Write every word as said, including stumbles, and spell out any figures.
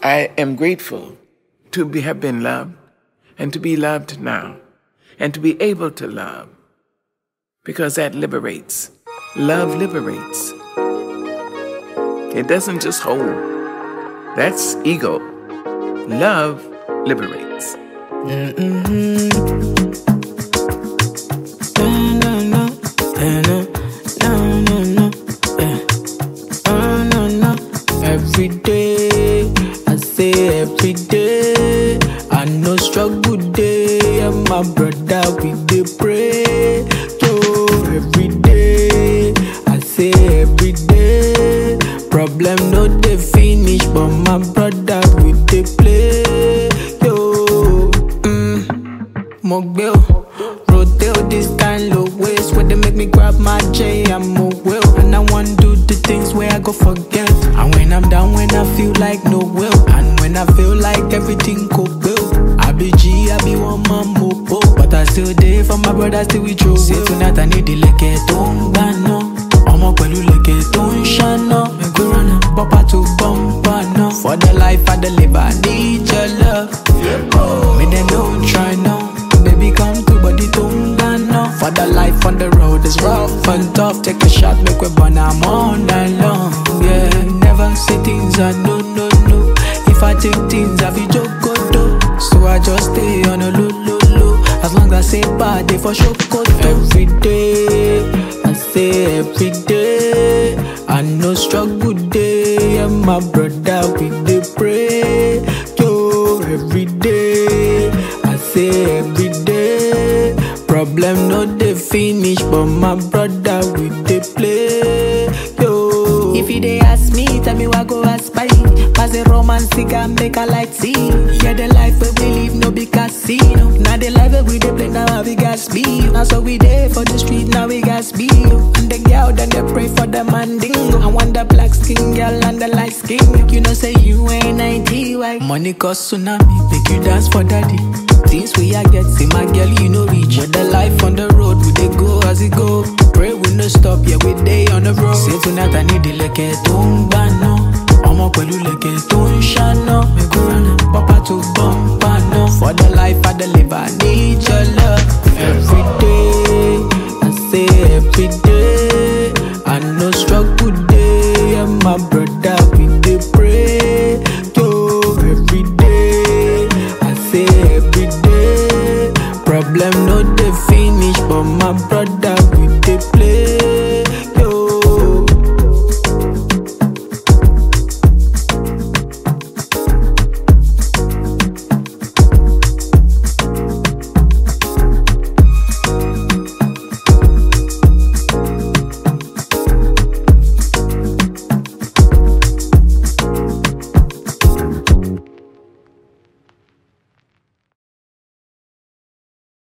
I am grateful to be, have been loved and to be loved now and to be able to love, because that liberates. Love liberates. It doesn't just hold. That's ego. Love liberates. Mm-mm-hmm. No, no, no, no, no, no, yeah. Oh, no, no. Every day, I say every day, I know struggle day, and my brother we dey pray. Yo, every day, I say every day, problem no dey finish, but my brother we dey play. Yo, mm, Mogbeo, Rodeo, this kind of ways where they make me grab my J, I'm a will, and I want do the things where I go forget. And when I'm down, when I feel like no will, and when I feel like everything go well, I be G, I be one man mopo, but I still there for my brother, still with you. Say tonight I need the leke tombano, Omo pelu leke tonshano, me go run papa to bumper no. For the life I deliver, I need your love. Me then don't try no, baby come to body tombano. For the life on the road is rough and tough, take a shot, make we burn I'm all night long. Yeah, never say things I no no no. If I take things I be joke go do. So I just stay on a low low low. As long as I say bad, they for sure go do. Every day, I say every day, I know struggle day, and my brother we dey pray. Yo, every day, I say every day, problem no dey finish, but my brother we dey play. Yo, if you dey ask me, tell me what go ask by. Pass a romance cigar, make a light see. Yeah, the life we live no be casino. Now the life we dey play now we got speed. Now so we dey for the street, now we got speed. And the girl then they pray for the mandingo. I want the black skin girl and the light skin. Make you know say you ain't ninety white. Money cause tsunami, make you dance for daddy. Things we a get, see my girl you know reach. With the life on the road, we dey go as it go. Pray we no stop, yeah we dey on the road. Say tonight I need the leke tombano, Omo pelu leke tonshano. Me go run papa to bumper no. For the life I deliver, I need your love. Every day, I say every day,